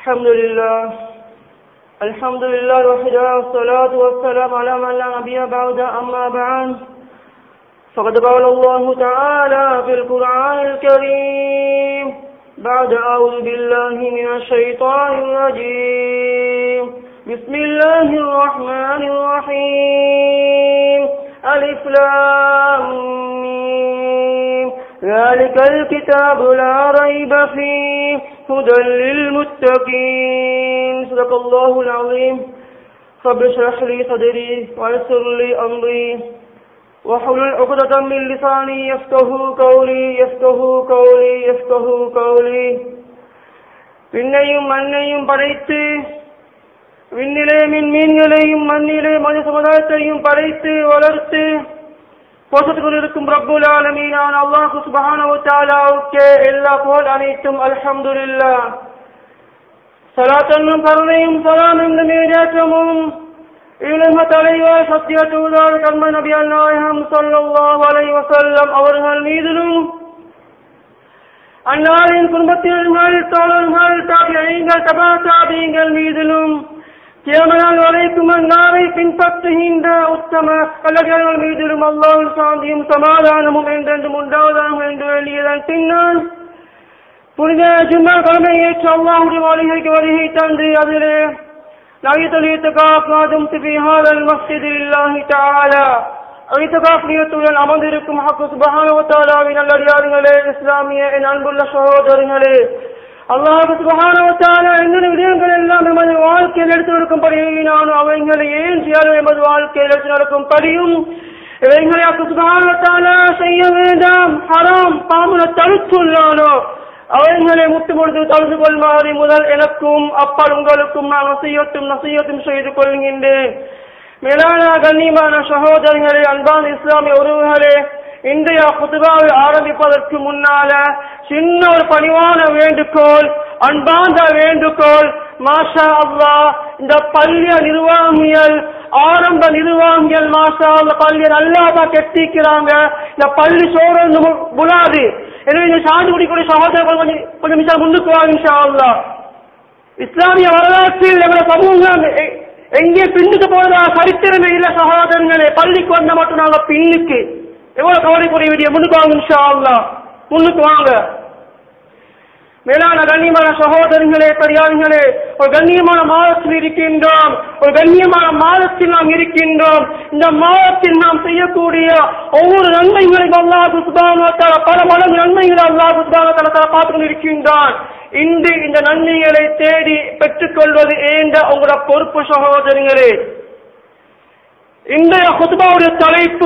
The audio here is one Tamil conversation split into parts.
الحمد لله وحده والصلاة والسلام على من لا نبي بعد أما بعد فقد قال الله تعالى في القرآن الكريم بعد أعوذ بالله من الشيطان الرجيم بسم الله الرحمن الرحيم ألف لام ميم ذلك الكتاب لا ريب فيه هدى للمتقين صدق الله العظيم رب اشرح لي صدري ويسر لي أمري وحلل عقدة من لساني يفقهوا قولي விண்ணையும் மண்ணையும் படைத்து விண்ணிலே மீன்களையும் மண்ணிலே மனித சமுதாயத்தையும் படைத்து வளர்த்து போஷித்துக் கொண்டிருக்கும் ரப்புல் ஆலமீனான அல்லாஹ் சுப்ஹானஹு வ தஆலாவுக்கே எல்லா புகழ் அனைத்தும் அல்ஹம்துலில்லாஹ். ஸலாத்தும் கருணையும் ஸலாமும் நிறைவேற்றமும் இலம தலைவர் சத்திய தூதர் கண்ம நபிகள் நாயகம் ஸல்லல்லாஹு அலைஹி வஸல்லம் அவர்கள் மீதிலும் அன்னாரின் குடும்பத்தினர்கள் தோழர்கள் தாபிஈன்கள் தபா தாபிஈன்கள் மீதிலும் கியாமத் வரைக்கும் அன்னாரை பின்பற்றுகின்ற உத்தம நல்லவர்கள் மீதிலும் அல்லாஹ்வின் சாந்தியும் சமாதானமும் என்றென்றும் உண்டாவதாக என்று வேண்டியதன் பின்னால் புனித ஜும்மா கடமை ஏற்று அல்லாஹ்வுடைய மாளிகைக்கு வருகை தந்து அதிலே நவீன இத்திகாஃப் மாதும் ஃபீ ஹாதல் மஸ்ஜித் லில்லாஹி தஆலா இத்திகாஃப் நியத்துடன் அமர்ந்திருக்கும் ஹக் சுப்ஹானஹு வ தஆலாவின் நல்லடியார்களே, இஸ்லாமிய என் அன்புள்ள சகோதரர்களே, அல்லாஹ் சுப்ஹானஹு வ தஆலா எங்கள் விடயங்கள் எல்லாம் எமது வாழ்க்கையில் எடுத்து நடக்கும்படியும் நானும் அவைகளை ஏன் செய்யாலும் எமது வாழ்க்கையில் எடுத்து நடக்கும்படியும் இவைகளை சுப்ஹானஹு வ தஆலா செய்ய வேண்டாம் ஹராம் பாவங்களை தடுத்துள்ளானோ அவைகளை முட்டு பொழுது தடுத்து கொள்மாறு முதல் எனக்கும் அப்பால் உங்களுக்கும் நான் நசியத்தும் செய்து கொள்கின்றேன். மேலான கண்ணியமான சகோதரர்களே, அன்பான இஸ்லாமிய உறவுகளே, இன்றைய குதுபாவை ஆரம்பிப்பதற்கு முன்னால சின்ன ஒரு பணிவான வேண்டுகோள், அன்பான வேண்டுகோள். மாஷா அல்லாஹ், இந்த பள்ளிய நிர்வாகிகள் ஆரம்ப நிர்வாகிகள் மாஷா அல்லாஹ் பள்ளியை நல்லாதான் கெட்டிக்கிறாங்க. இந்த பள்ளி சோழன் புலாது. எனவே இந்த சான்று குடிக்கூடிய சகோதரர்கள் கொஞ்சம் நிமிஷம் முன்னுக்கு வாங்க இன்ஷா அல்லாஹ். இஸ்லாமிய வரலாற்றில் எங்களை சமூகம் எங்கே பின்னுக்கு போறதா சரித்திரமே இல்ல சகோதரர்களே. பள்ளிக்கு வந்த மட்டும் நாங்க பின்னுக்கு எவ்வளவு கவலைக்குரிய விடிய முன்னுக்கு வாங்க இன்ஷா அல்லாஹ், முன்னுக்கு வாங்க. மேலான கண்ணியமான சகோதரர்களே, பெரியார்களே, ஒரு கண்ணியமான மாதத்தில் இருக்கின்றோம். ஒரு கண்ணியமான மாதத்தில் நாம் இருக்கின்றோம். இந்த மாதத்தில் நாம் செய்யக்கூடிய ஒவ்வொரு நன்மைகளையும் அல்லாஹ் சுப்ஹானஹு வ தஆலா பல மடங்கு நன்மைகளை அல்லாஹ் சுப்ஹானஹு வ தஆலா பார்த்துக் கொண்டிருக்கின்றான். இன்று இந்த நன்மைகளை தேடி பெற்றுக் கொள்வது ஏண்ட உங்களோட பொறுப்பு சகோதரர்களே. இன்றைய குத்பாவுடைய தலைப்பு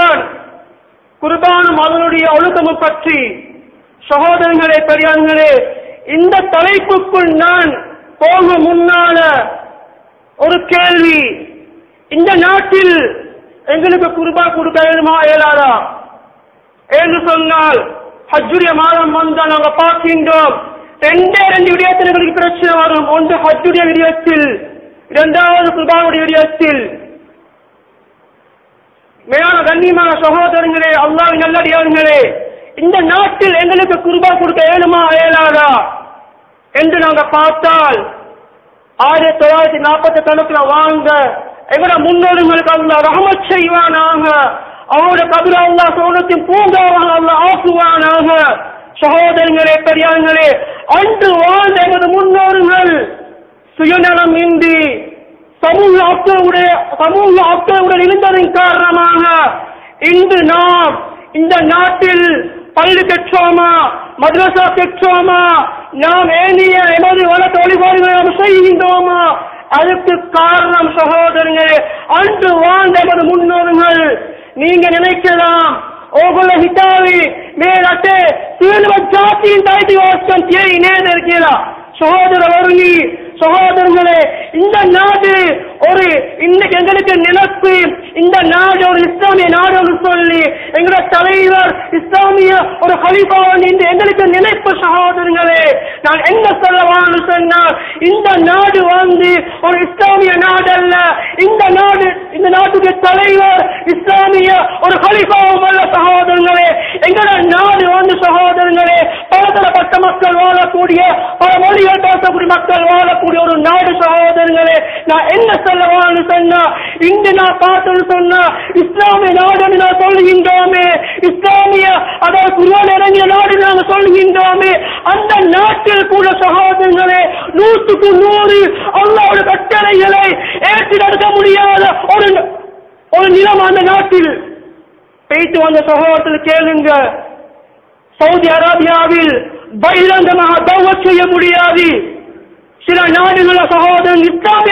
குர்பானும் அதனுடைய ஒழுக்கமும் பற்றி. சகோதரர்களே, பெரியார்களே, இந்த தலைப்புக்குள் நான் போக முன்னால ஒரு கேள்வி. இந்த நாட்டில் எங்களுக்கு குர்பான் கொடுக்க இயலாதா என்று சொன்னால், ஹஜ்ஜுடைய மாதம் வந்தால் நாங்கள் பார்க்கின்றோம் ரெண்டு விடயத்தில் எங்களுக்கு பிரச்சனை வரும். ஒன்று ஹஜ்ஜுடைய விடயத்தில், இரண்டாவது குர்பானுடைய விடயத்தில். மேலான கண்ணியமான சகோதரர்களே, அல்லாஹ்வின் நல்லடியார்களே, இந்த நாட்டில் எங்களுக்கு குர்பான் கொடுக்க இயலாதா என்று நாங்க பார்த்தால் 1948 வாங்க எங்களோட முன்னோர்களுக்கு அல்லாஹ் ரஹ்மத் செய்வானாக. அவருடைய கபிர அல்லாஹ் சோனத்தின் பூங்காவாக அல்லாஹ் ஆக்குவானாக. சகோதரர்களே, பெரியார்களே, அன்று வாழ்ந்த எமது முன்னோர்கள் சுயநலம் இன்றி சமூக அக்கறையுடன் இருந்ததன் காரணமாக இன்று நாம் இந்த நாட்டில் பள்ளி பெற்றோமா, மദ്രസா பெற்றோமா, நாம் ஏனிய எமது வளர்த்த வழிபாடுகளை நாம் செய்கின்றோமா? அதுக்கு காரணம் சகோதரர்களே, அன்று வாழ்ந்த எமது முன்னோர்கள். நீங்க நினைக்கலாம் ஓகுல ஹிதாவி மேலட்டே சீல்வ ஜாத்தியின் தாய்தி வாசம் தேய் நேர்க்கிறா. சகோதரர்களே, இந்த நாடு ஒரு இன்றைக்கு எங்களுக்கு நினைப்பு இந்த நாடு ஒரு இஸ்லாமிய நாடு சொல்லி எங்களோட தலைவர் இஸ்லாமிய ஒரு கலீஃபாவன் என்று எங்களுக்கு நினைப்பு சகோதரர்களே. நான் என்ன சொல்லவான்னு சொன்னால், இந்த நாடு ஒரு இஸ்லாமிய நாடு அல்ல. இந்த நாட்டுடைய தலைவர் இஸ்லாமிய ஒரு கலீஃபாவும் அல்ல சகோதரர்களே. எங்களோட நாடு சகோதரர்களே பலதரப்பட்ட மக்கள் வாழக்கூடிய, பல மொழிகள் பேசக்கூடிய மக்கள் வாழக்கூடிய ஒரு நாடு சகோதரர்களே. நான் என்ன சொல்லவான்னு சொன்னா, இங்கு நான் பார்த்தது சொன்னா இஸ்லாமிய நாடு நான் சொல்லுகின்றோமே, இஸ்லாமிய அதாவது குர்ஆன் இறங்கிய நாடு நாங்கள் சொல்லுகின்றோமே, அந்த நாட்டில் கூட சகோதரர்களே 100க்கு 100 அல்லாஹ்வுடைய கட்டளைகளை ஏற்றி நடக்க முடியாத ஒரு நிலம் அந்த நாட்டில். போயிட்டு வந்த சகோதரத்தில் கேளுங்க, சவுதி அரேபியாவில் பகிரங்கமாக தௌவத் செய்ய முடியாது. சில நாடுகள சகோதரன் இஸ்லாமிய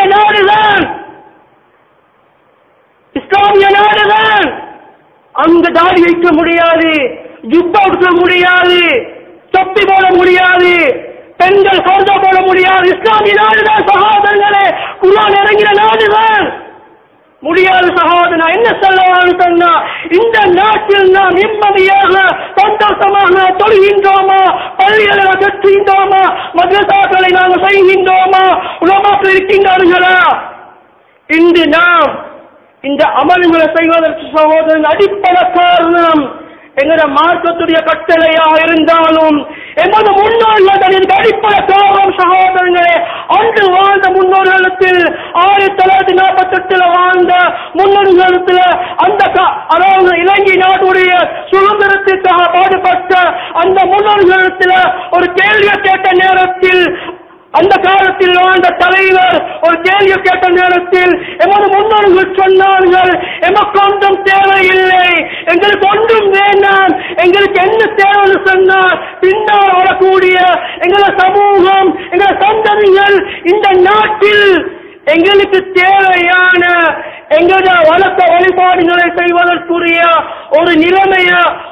நாடுதான் அங்கு தாடி வைக்க முடியாது, ஜுப்பா உடுத்த முடியாது, தொப்பி போட முடியாது, பெண்கள் சௌதா போட முடியாது. இஸ்லாமிய நாடுதான் சகோதரர்களே, குர்ஆன் இறங்கின நாடுதான் முடியாது சகோதரன். என்ன சொல்லவான்னு சொன்னா, இந்த நாட்டில் நாம் நிம்மதியாக சந்தோஷமாக தொழுகின்றோமா, பள்ளிகளை கற்றுகின்றோமா, மദ്രസാக்களை நாங்கள் செய்கின்றோமா, உலமாக்கள் இருக்கின்றார்களா? இன்று நாம் இந்த அமல்களை செய்வதற்கு சகோதரன் அடிப்படை காரணம் எங்களோட மார்க்கத்துடைய கட்டளையாக இருந்தாலும் எமது முன்னோர்கள் அடிப்படை காரணம் சகோதரர்களே. அன்று வாழ்ந்த முன்னோர்களுக்கு 1948 வாழ்ந்த முன்னோர்களுக்கு அதாவது இலங்கை நாட்டுடைய சுதந்திரத்திற்காக பாடுபட்ட அந்த முன்னோர்களுக்கு ஒரு கேள்வியை கேட்ட நேரத்தில், அந்த காலத்தில் வாழ்ந்த தலைவர் ஒரு கேள்வி கேட்ட நேரத்தில் எமது முன்னோர்கள் சொன்னார்கள், எமக்கு ஒன்றும் தேவையில்லை, எங்களுக்கு ஒன்றும் வேண்டாம், எங்களுக்கு என்ன தேவைன்னு சொன்னால் பின்னால் வரக்கூடிய எங்கள சமூகம், எங்கள சந்ததிகள் இந்த நாட்டில் எங்களுக்கு தேவையான எங்களுடைய வழக்க வழிபாடுகளை செய்வதற்குரிய ஒரு நிலைமைய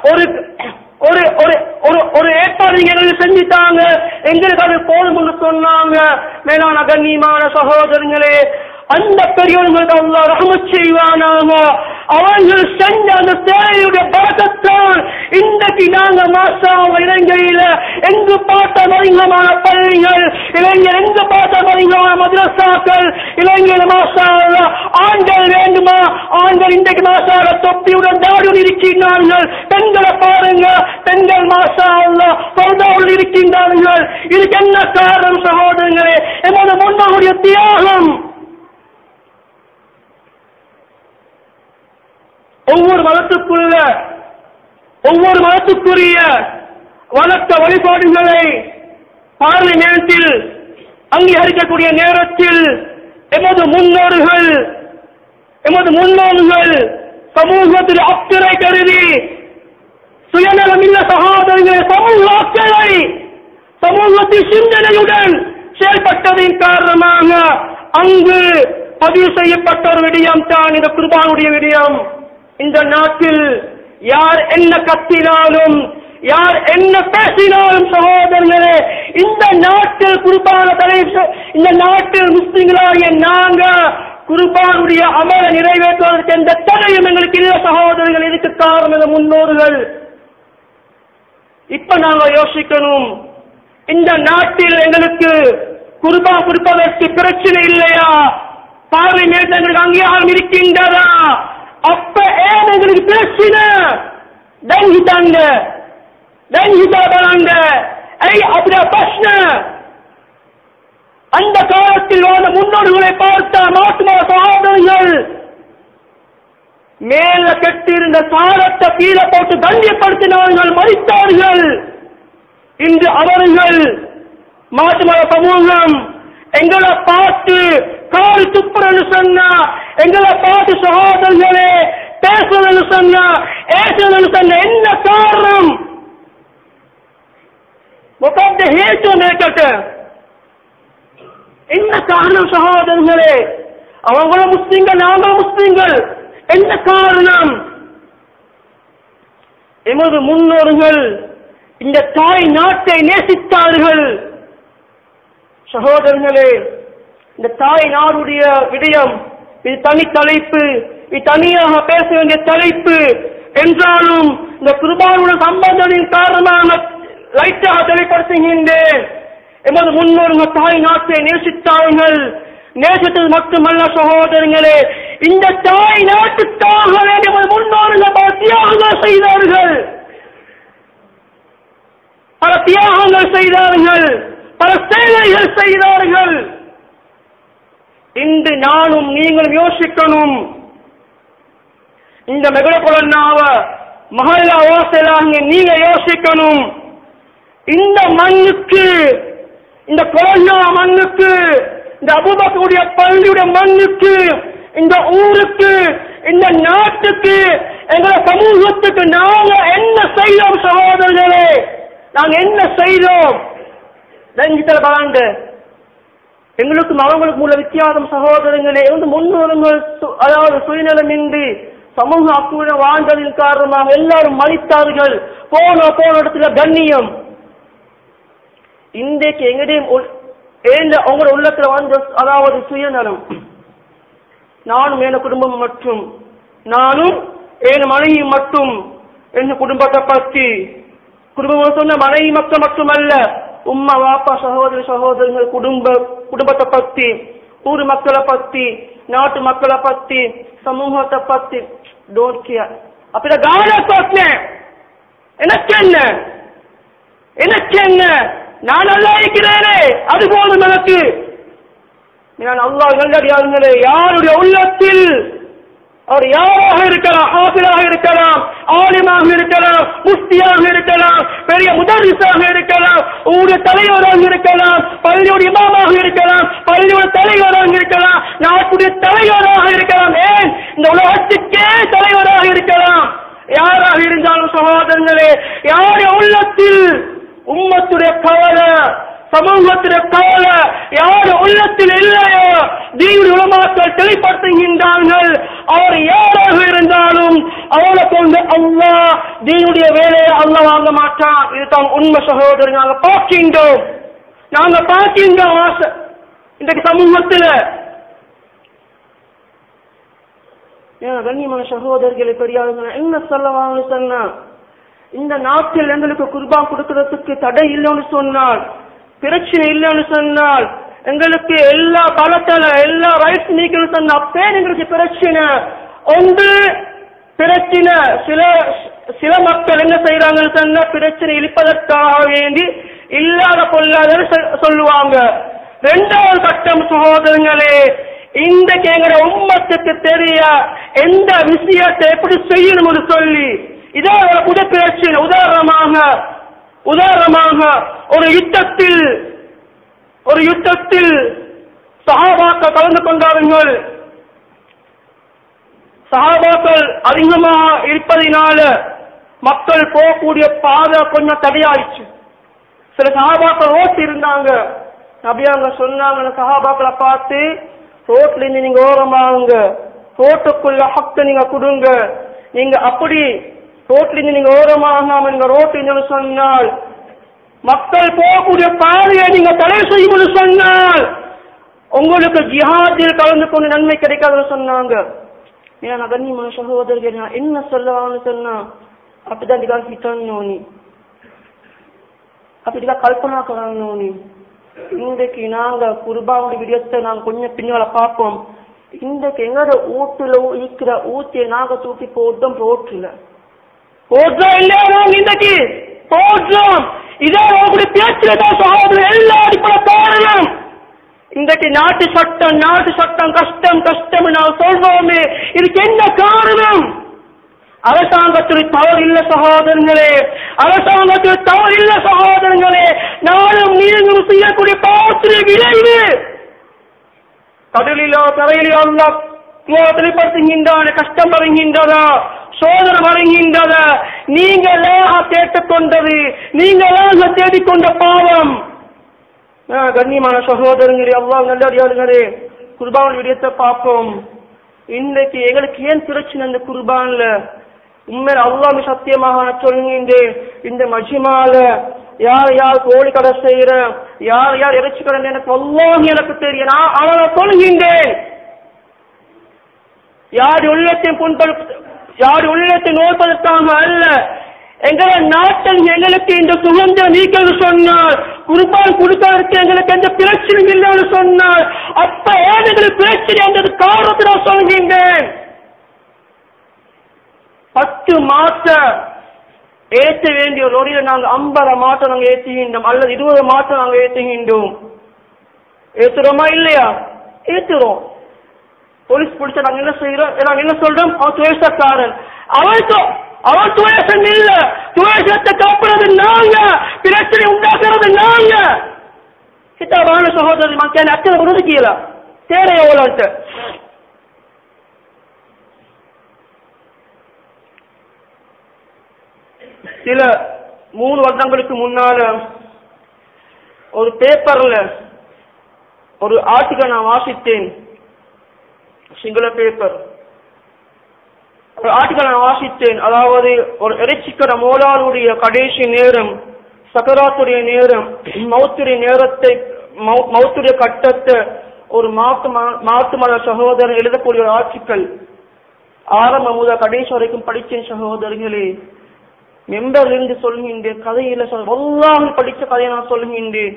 ஒரு ஏற்பாடு எங்களுக்கு செஞ்சுட்டாங்க, எங்களுக்கு அது போதும் என்று சொன்னாங்க. மேலான கண்ணியமான சகோதரர்களே, அந்த பெரியவர்களுக்கு அல்லாஹ் ரஹ்மத் செய்வானாக. அவர்கள் செஞ்ச அந்த சேவையுடைய பரக்கத்தான் இன்றைக்கு நாங்க மாஷா இலங்கையில எங்கு பார்த்த மதிகமான பள்ளிகள், இளைஞர் எங்கு பார்த்த மதிகமான மദ്രസാக்கள், இளைஞர் மாஷா ஆண்கள் வேண்டுமா, ஆண்கள் இன்றைக்கு மாஷா தொப்பியுடன் தாடியுடன் இருக்கின்றார்கள். பெண்களை பாருங்க, பெண்கள் மாஷா சௌதாவுடன் இருக்கின்றார்கள். இதுக்கு என்ன காரணம் சகோதரர்களே? எமது முன்னோருடைய தியாகம். ஒவ்வொரு மதத்துக்குரிய வழக்க வழிபாடுகளை பார்லிமெண்டில் அங்கீகரிக்கக்கூடிய நேரத்தில் எமது முன்னோர்கள் சமூகத்தில் அக்கறை கருதி சுயநலமில்ல சகோதரர்களை சமூக அக்கறை சமூகத்தின் சிந்தனையுடன் செயல்பட்டதின் காரணமாக அங்கு பதிவு செய்யப்பட்ட ஒரு விடயம் தான் இந்த குர்பானுடைய விடயம். இந்த நாட்டில் யார் என்ன கத்தினாலும், யார் என்ன பேசினாலும் சகோதரர்களே, இந்த நாட்டில் குர்பான இந்த நாட்டில் முஸ்லிம்களாகிய நாங்க குர்பானுடைய அமலை நிறைவேற்றுவதற்கு எந்த தடையும் எங்களுக்கு இல்லை சகோதரர்கள். இதுக்கு காரணம் முன்னோர்கள். இப்ப நாங்க யோசிக்கணும், இந்த நாட்டில் எங்களுக்கு குர்பான் கொடுப்பதற்கு பிரச்சனை இல்லையா? பார்லிமெண்ட் எங்களுக்கு அங்கீகாரம் இருக்கின்றதா? அப்ப ஏன் எங்களுக்கு பிரச்சனை? அந்த காலத்தில் வாழ்ந்த முன்னோர்களை பார்த்த மாட்டுமா சகோதரர்கள் மேல கட்டியிருந்த சாரத்தை கீழே போட்டு கண்ணியப்படுத்தினார்கள், மறித்தார்கள். இன்று அவர்கள் மாட்டுமர சமூகம் எங்களை பார்த்து கால் துப்புறன்னு சொன்னா, எங்களை பார்த்து சகோதரர்களே பேசுறதுன்னு சொன்னா, ஏசுறதுன்னு சொன்ன என்ன காரணம்? என்ன காரணம் சகோதரர்களே? அவங்களும் முஸ்லிம்கள், நாங்களும் முஸ்லிம்கள். என்ன காரணம்? எமது முன்னோர்கள் இந்த தாய் நாட்டை நேசித்தார்கள் சகோதரர்களே. இந்த தாய் நாடுடைய விடயம் இது தனி தலைப்பு, இது தனியாக பேச வேண்டிய தலைப்பு என்றாலும் இந்த குர்பானுடன் சம்பந்தத்தின் காரணமாக லைட்டாக தெளிப்படுத்துகின்றேன். எமது முன்னோர்கள் தாய் நாட்டை நேசித்தார்கள். நேசித்தது மட்டுமல்ல சகோதரர்களே, இந்த தாய் நாட்டுக்காக எமது முன்னோர்கள் பல தியாகங்கள் செய்தார்கள், பல தியாகங்கள் செய்தார்கள், பல சேவைகள் செய்தார்கள். இன்று நானும் நீங்களும் யோசிக்கணும். இந்த மெகலபுரன்னாவ மஹல்லா வாசலாங்க நீங்க யோசிக்கணும். இந்த மண்ணுக்கு, இந்த கொரோனா மண்ணுக்கு, இந்த அபூபக்கருடைய பள்ளியுடைய மண்ணுக்கு, இந்த ஊருக்கு, இந்த நாட்டுக்கு, எங்களை சமூகத்துக்கு நாங்க என்ன செய்தோம் சகோதரர்களே? நாங்க என்ன செய்தோம்? பாருங்க, எங்களுக்கும் அவங்களுக்கும் உள்ள வித்தியாசம் சகோதரர்களே. முன்னோர்கள் அதாவது சுயநலமின்றி சமூக அக்குடன் வாழ்ந்ததின் காரணமாக எல்லாரும் மதித்தார்கள். போன இடத்துல கண்ணியம். இன்றைக்கு எங்கடையும் உங்களோட உள்ளத்துல வந்து அதாவது சுயநலம். நானும் என் குடும்பம் மட்டும், நானும் என் மனைவி மட்டும், என் குடும்பத்தை பற்றி, குடும்பம் சொன்ன மனைவி மக்கள் மட்டுமல்ல, உம்மா வாப்பா சகோதரி சகோதரர்கள் குடும்பத்தை பத்தி, ஊர் மக்களை பத்தி, நாட்டு மக்களை பத்தி, சமூகத்தை பத்தி டோன்ட் கேர். அப்படி கவனம். எனக்கு என்ன, எனக்கு என்ன, நான் நல்லா இருக்கிறேனே அது போதும் எனக்கு. நான் அல்லாஹ் நல்லடியார்களே, யாருடைய உள்ளத்தில் அவர் யாராக இருக்கலாம், ஆசிரியராக இருக்கலாம், ஆலிமாக இருக்கலாம், முஃப்தியாக இருக்கலாம், பெரிய முதர்ரிஸாக இருக்கலாம், ஊருடைய தலைவராக இருக்கலாம், பள்ளியுடைய இமாமாக இருக்கலாம், பள்ளியுடைய தலைவராக இருக்கலாம், நாட்டுடைய தலைவராக இருக்கலாம், ஏன் இந்த உலகத்துக்கே தலைவராக இருக்கலாம். யாராக இருந்தாலும் சகோதரர்களே, யாருடைய உள்ளத்தில் உம்மத்துடைய கவலை, சமூகத்துடைய கவலை யார் உள்ளத்தில் இல்லையோ தீனுடைய உலமாக்கள் தெளிப்படுத்துகின்றார்கள். அவர் யாராக இருந்தாலும் அவளை கொண்டு அல்லாஹ் தீனுடைய வேலையை அல்லாஹ் வாங்க மாட்டான். இதுதான் உண்மை சகோதரர்கள். நாங்க பார்க்கின்றோம் இன்றைக்கு சமூகத்தில். கண்ணியமான சகோதரர்களை பெரியார்கள் என்ன சொல்லுவாங்க சொன்னா, இந்த நாட்டில் எங்களுக்கு குர்பான் கொடுக்கிறதுக்கு தடை இல்லைன்னு சொன்னால், பிரச்சனை இல்லைன்னு சொன்னால், எங்களுக்கு எல்லா பலத்தல எல்லா ரைட்ஸ் நீக்கணும் சொன்ன அப்பே எங்களுக்கு பிரச்சனை. ஒன்று பிரச்சனை சில மக்கள் என்ன செய்யறாங்கன்னு சொன்னா, பிரச்சனை இழுப்பதற்காக வேண்டி இல்லாத பொல்லாத சொல்லுவாங்க. இரண்டாவது கட்டம் சகோதரங்களே, இன்றைக்கு எங்கட உம்மத்துக்கு தெரிய எந்த விஷயத்தை எப்படி செய்யணும்னு சொல்லி இதான் புது பிரச்சனை. உதாரணமாக ஒரு யுத்தத்தில் சஹாபாக்கள் கலந்து கொண்டார்கள். சஹாபாக்கள் அதிகமாக இருப்பதினால மக்கள் போகக்கூடிய பாதை கொஞ்சம் தடையாயிடுச்சு. சில சஹாபாக்கள் ரோட்டு இருந்தாங்க. நபியாங்க சொன்னாங்க, சஹாபாக்களை பார்த்து ரோட்ல இருந்து நீங்க ஓரமாகுங்க, ரோட்டுக்குள்ள ஹக்க நீங்க கொடுங்க. நீங்க அப்படி ரோட்ல இருந்து நீங்க ஓரமாகாம நீங்க ரோட்டு சொன்னால், மக்கள் போகக்கூடிய பாதையை நீங்க தடை செய்யும் சொன்னால் உங்களுக்கு ஜிஹாதில் கலந்து கொண்டு நன்மை கிடைக்காதுன்னு சொன்னாங்க. ஏன்னா கண்ணியமான சகோதரர்கள் நான் என்ன சொல்லவான்னு சொன்னா, அப்படிதான் ஹிட்டானி அப்படிதான் கல்பனா கரானி. இன்றைக்கு நாங்க குர்பானுடைய விடயத்தை நாங்க கொஞ்சம் பின்னால பார்ப்போம். இன்றைக்கு எங்களோட ஊட்டுல இருக்கிற ஊத்தியை நாங்க தூக்கி போட்டோம் ரோட்டுல போடுறோம் இல்லையா? நாங்க இன்றைக்கு போடுறோம். இதே உங்களுடைய பேச்சுல தான் சகோதரர் எல்லா அடிப்படை காரணம். இன்றைக்கு நாட்டு சட்டம் கஷ்டம் நான் சொல்றோமே, இதுக்கு என்ன காரணம்? அரசாங்கத்தில் தவறு இல்ல சகோதரங்களே, அரசாங்கத்தில் தவறு இல்ல சகோதரங்களே. நானும் நீங்களும் செய்யக்கூடிய பாவத்திலே விளைவு கடலிலோ தரையிலோ அல்லாஹ் தெளிப்படுத்துகின்றான. கஷ்டம் வருகின்றதா, சோதனை வருகின்றதா, நீங்களாக கேட்டுக்கொண்டது, நீங்களாக தேடிக்கொண்ட பாவம். கண்ணியமான சகோதரங்களே, அல்லாஹ் நல்லடியார்களே, குர்பான் விடயத்தை பார்ப்போம். இன்றைக்கு எங்களுக்கு ஏன் பிரச்சனை இந்த குர்பான்ல? உண்மையில அல்லாஹ் சத்தியமாக சொல்கின்றேன், இந்த மஜ்மால யார் கோழி கடை செய்யற, யார் இறைச்சி கடை எனக்கு அல்லாஹ் எனக்கு தெரியும். நான் சொல்கின்றேன், யாரு உள்ளத்தை நோய்பதற்காக அல்ல. எங்களை நாட்டில் எங்களுக்கு இந்த சுதந்திரம் நீக்கிறது சொன்னால், குர்பான் கொடுப்பதற்கு எங்களுக்கு எந்த பிரச்சனையும் இல்லைன்னு சொன்னால், அப்ப ஏழைகளுக்கு பிரச்சனை என்றது காரணத்தை நான் சொல்கின்றேன். 10 மாசம் ஏற்ற வேண்டிய லொரியில நாங்கள் 50 மாசம் நாங்கள் ஏற்றுகின்றோம், அல்லது 20 மாசம் நாங்கள் ஏற்றுகின்றோம். ஏற்றுறோமா இல்லையா? ஏற்றுறோம். போலீஸ் பிடிச்ச நாங்க என்ன செய்யறோம்? நாங்க என்ன சொல்றோம்? அவன் துவேஷக்காரன். அவன் துவேஷம் இல்ல, துவேஷத்தை காப்புறது நாங்க, பிரச்சனை உண்டாக்குறது நாங்க. கிட்டாபான சகோதரி மக்கள் அச்சனை உறுதிக்கல தேரை எவ்வளவு. சில 3 வருடங்களுக்கு முன்னால ஒரு பேப்பர்ல ஒரு ஆர்டிகல் நான் வாசித்தேன். சிங்கள பேப்பர் ஒரு ஆர்டிகல் நான் வாசித்தேன். அதாவது ஒரு இறைச்சிக்கடை மோலாளுடைய கடைசி நேரம், சக்கராத்துடைய நேரம், மௌத்துடைய கட்டத்தை ஒரு மாத்து மத சகோதரர் எழுதக்கூடிய ஒரு ஆர்டிக்கல். ஆரம்ப முதல் கடைசி வரைக்கும் படித்தேன் சகோதரர்களே. மெம்பர்ல இருந்து சொல்லுகின்றேன், கதையில வல்லாஹ் படிச்ச கதையை நான் சொல்லுகின்றேன்.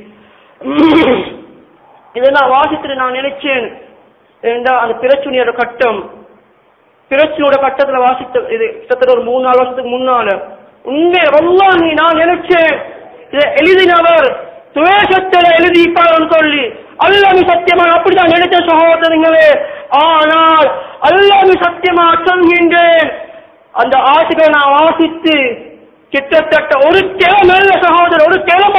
இதை நான் வாசித்துட்டு நான் நினைச்சேன், அந்த பிரச்சனையோட கட்டத்துல வாசித்த இது கிட்டத்தட்ட ஒரு 3-4 வருஷத்துக்கு முன்னால உண்மை வல்லாஹி நான் நினைச்சேன், இதை எழுதினவர் துவேஷத்துல எழுதிப்பான்னு சொல்லி. அல்லாஹ் சத்தியமா அப்படிதான் நினைச்ச சகோதரங்களே. ஆனால் அல்லாஹ் சத்தியமா சொல்கின்றேன், அந்த ஆசிகளை நான் வாசித்து கிட்டத்தட்ட ஒரு கிழமை சகோதரர், ஒரு கிழமை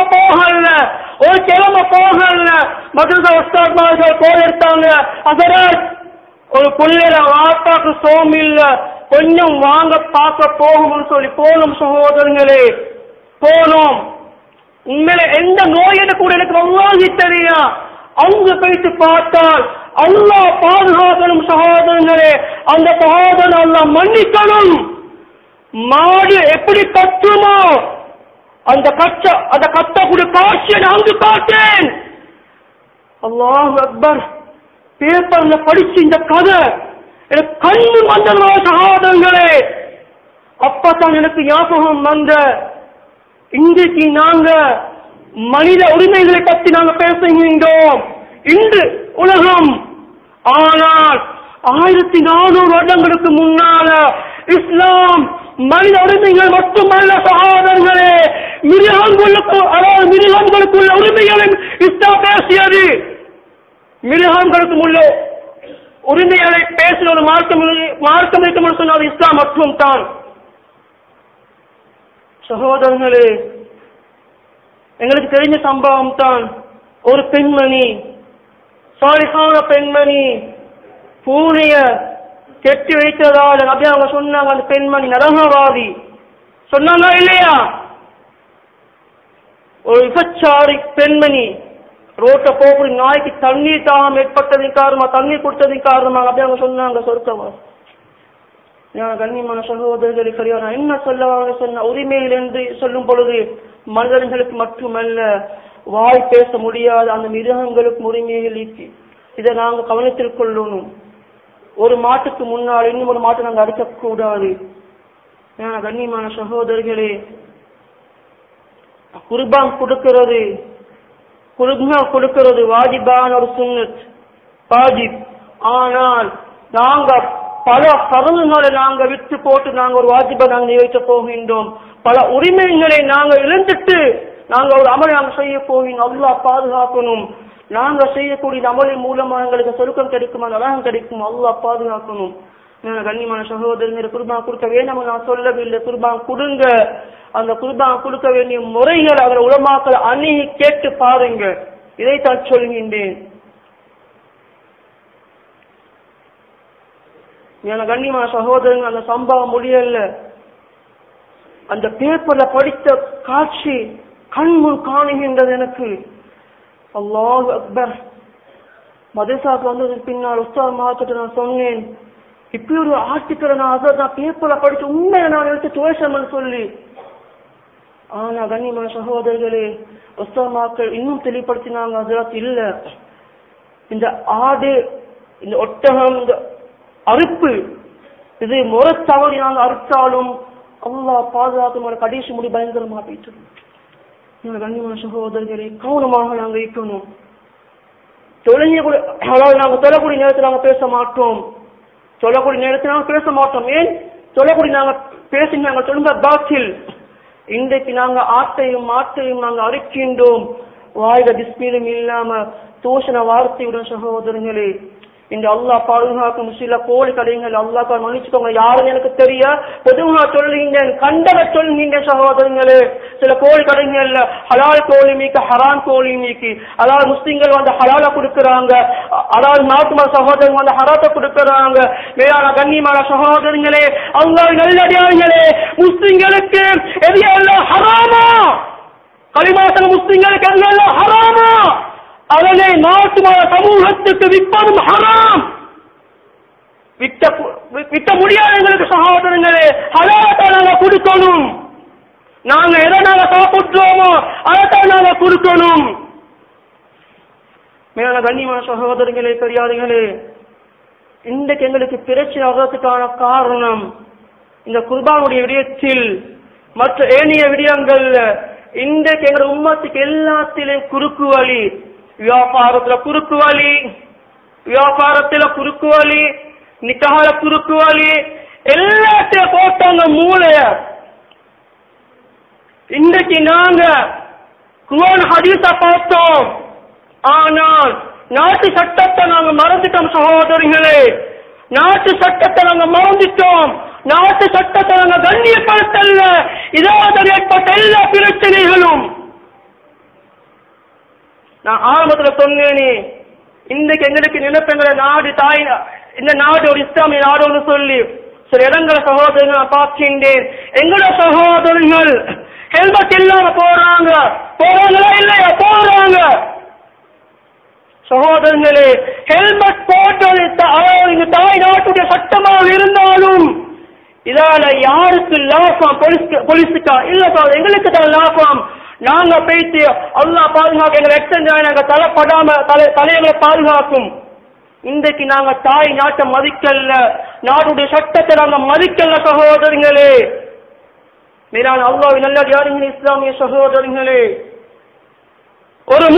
போகல மதுரை உஸ்தாத்மார்கள் போயிருந்தாங்க. அதனால் ஒரு புள்ளையில வாப்பாக்கு சோம் இல்ல, கொஞ்சம் வாங்க பார்க்க போகும்னு சொல்லி போனோம் சகோதரங்களே. போனோம். உண்மையில எந்த நோயில கூட எனக்கு வல்லாஹி தெரியா. அங்கு போயிட்டு பார்த்தால் அல்லாஹ் பாதுகாக்கணும் சகோதரங்களே. அந்த சகோதரன் அல்லாஹ் மன்னிக்கணும். மாடு எப்படி கத்துமோ அந்த கத்தக்கூடிய காட்சியை நான் அங்கு பார்த்தேன். அல்லாஹ் அக்பர். பேப்பர்ல படிச்சு இந்த கதை எனக்கு கண்ணு வந்ததோ சகோதரங்களே. அப்பதான் எனக்கு ஞாபகம் வந்த, இன்றைக்கு நாங்க மனித உரிமைகளை பற்றி நாங்க பேசுகின்றோம் இன்று உலகம். ஆனால் 1400 வருடங்களுக்கு முன்னால இஸ்லாம் மனித உரிமைகள் மட்டுமல்ல சகோதரர்களே, மிருகங்களுக்குள்ள உரிமைகளை இஸ்லாம் பேசியது. மிருகங்களுக்கு உள்ள உரிமைகளை பேசின ஒரு மார்க்கம் இருக்கும் சொன்னால் இஸ்லாம் மட்டும் தான். சகோதரர்களே, எங்களுக்கு தெரிஞ்ச சம்பவம் தான். ஒரு பெண்மணி, சாலிஹான பெண்மணி, பூனைய கெட்டி வைத்ததால் நபி அவங்க சொன்னாங்க அந்த பெண்மணி நரகவாதி. சொன்னாங்க இல்லையா? ஒரு விபச்சாரி பெண்மணி ரோட்ட போகுது, நாய்க்கு தண்ணீர் தாகம் ஏற்பட்டதின் காரணமா, தண்ணீர் கொடுத்ததின் காரணமாக அப்படி அவங்க சொன்னாங்க சொர்க்கவா. கண்ணியமான சகோதரர்களை சரியா நான் என்ன சொன்ன உரிமையில் என்று சொல்லும் பொழுது மனிதர்களுக்கு மட்டுமல்ல, வாய் பேச முடியாத அந்த மிருகங்களுக்கு உரிமைகள் இதை நாங்க கவனத்தில் கொள்ளணும். ஒரு மாட்டுக்கு முன்னால் இன்னும் ஒரு மாட்டை நாங்கள் அடிக்கக்கூடாது. கண்ணியமான சகோதரர்களே, குர்பான் கொடுக்கிறது வாஜிபான ஒரு சுன்னத், வாஜிப். ஆனால் நாங்க பல கருதுகளை நாங்க விட்டு போட்டு நாங்க ஒரு வாஜிபை நாங்கள் நிறைவேற்ற போகின்றோம். பல உரிமைகளை நாங்க இழந்துட்டு நாங்க ஒரு அமலை நாங்க செய்ய போகின்றோம். அல்லாஹ் பாதுகாக்கணும். நாங்க செய்யக்கூடிய அமலின் மூலமாக எங்களுக்கு சொருக்கம் கிடைக்கும், நலகம் கிடைக்கும். அல்லாஹ் பாதுகாக்கணும். கண்ணியமான சகோதரர்கள், குர்பான் கொடுக்க வேண்டாம் நான் சொல்லவில்லை. குர்பான் கொடுங்க. அந்த குர்பான் கொடுக்க வேண்டிய முறைகள் அவர் உலமாக்கள் அணுகி கேட்டு பாருங்க. இதைத்தான் சொல்கின்றேன். கண்ணியமான சகோதரர்கள், அந்த சம்பவம் முடியல. அந்த பேப்பர்ல படித்த காட்சி கண்முன் காணுகின்றது எனக்கு. அல்லாஹ் அக்பர். மதரசாக்கு வந்ததுக்கு பின்னால் உஸ்தாத் மாத்திட்டு நான் சொன்னேன், இப்படி ஒரு ஆர்டிக்கலை நான் பேப்பர்ல படிச்சு உண்மையை நான் எடுத்து துவேஷம் சொல்லி. ஆனா கண்ணியமான சகோதரர்களே, உஸ்தாத் மாக்கள் இன்னும் தெளிவுபடுத்தினாங்க. அதெல்லாம் இல்ல, இந்த ஆடு, இந்த ஒட்டகம், இந்த அறுப்பு. இது முறத்தவறி நாங்கள் அறுத்தாலும் அல்லாஹ் பாதுகாக்கும் கடைசி முடி பயங்கரமா போயிட்டு. கண்ணியமான சகோதரர்களை கவனமாக நாங்கள் இருக்கணும். நாங்கள் தொழக்கூடிய நேரத்தில் நாங்கள் பேச மாட்டோம். சொல்லக்கூடிய நேரத்தில் நாங்கள் பேச மாட்டோம். ஏன் சொல்லக்கூடிய நாங்கள் பேசி நாங்கள் சொல்லுங்க பாக்கில். இன்றைக்கு நாங்க ஆட்டையும் மாட்டையும் நாங்க அறுக்கின்றோம். வாயில பிஸ்மிலும் இல்லாம தூஷண வார்த்தையுடன் சகோதரர்களே. இந்த அல்லாஹ் பாதுகாக்கும் சில கோழி கடைகள் அல்லாஹ் மன்னிச்சுக்கோங்க, யாருன்னு எனக்கு தெரிய பொதுவா சொல்லுகின்றேன், கண்டக சொல்கின்ற சகோதரங்களே. சில கோழி கடைகள்ல ஹலால் கோழி மீக்கு ஹராம் கோழி மீக்கு, அதாவது முஸ்லிம்கள் வந்து ஹலால கொடுக்கறாங்க, அதாவது நாட்டு சகோதரங்க வந்து ஹராத்தை கொடுக்கறாங்க. மேலான கண்ணியமான சகோதரங்களே, அல்லாஹ் நல்லடியார்களே, முஸ்லிம்களுக்கு எது எல்லாம் ஹராமா, களிமாசன முஸ்லிம்களுக்கு எல்லாம் ஹராமா, அதனை நாட்டு சமூகத்துக்கு விற்பதும் ஹராம். விற்க முடியாது எங்களுக்கு சகோதரங்களே. ஹலாலை நாங்க கொடுக்கணும். நாங்க எதை நாங்க சாப்பிடுறோமோ அதைத்தான் நாங்க கொடுக்கணும். மேலான கண்ணியமான சகோதரங்களே, பெரியார்களே, இன்றைக்கு எங்களுக்கு பிரச்சனை வர்றதுக்கான காரணம் இந்த குர்பானுடைய விடயத்தில் மற்ற ஏனைய விடயங்கள் இன்றைக்கு எங்க உம்மத்துக்கு எல்லாத்திலும் குறுக்கு வழி. வியாபாரத்துல குறுக்கு வழி, வியாபாரத்துல குறுக்கு வழி, நிக்கால குறுக்கு வழி, எல்லாத்தையும் போட்டாங்க மூளைய. இன்றைக்கு நாங்க குர்ஆன் ஹதீஸ பார்த்தோம், ஆனால் நாட்டு சட்டத்தை நாங்க மறந்துட்டோம் சகோதரர்களே. நாட்டு சட்டத்தை நாங்க மறந்துட்டோம். நாட்டு சட்டத்தை நாங்க கண்ணியப்படுத்தல. இதாவது ஏற்பட்ட எல்லா பிரச்சனைகளும் நான் ஆரம்பத்துல சொன்னேனே, இன்றைக்கு எங்களுக்கு நினைப்பெங்கிற நாடு தாய், இந்த நாடு ஒரு இஸ்லாமிய நாடுன்னு சொல்லி சில இடங்களை சகோதரர்கள் நான் பார்க்கின்றேன். எங்களோட சகோதரர்கள் ஹெல்மெட் இல்லாம போறாங்க. போறாங்களா இல்லையா? போறாங்க. சகோதரர்களே, ஹெல்மெட் போட்டது தாய் நாட்டுடைய சட்டமாக இருந்தாலும் இதால யாருக்கு லாபம்? போலீஸுக்கா? இல்ல சார், எங்களுக்கு தான் லாபம். நாங்க பேசி அல்லாஹ் பாதுகாக்க எங்களை எக்ஸ்டெண்ட் நாங்க தலைப்படாம தலைகளை பாதுகாக்கும். இன்றைக்கு நாங்க தாய் நாட்டை மதிக்கல, நாட்டுடைய சட்டத்தை நாங்க மதிக்கல சகோதரர்களே. மேலான அல்லாஹ்வின் நல்லடியார்களே, இஸ்லாமிய சகோதரர்களே, ஒரு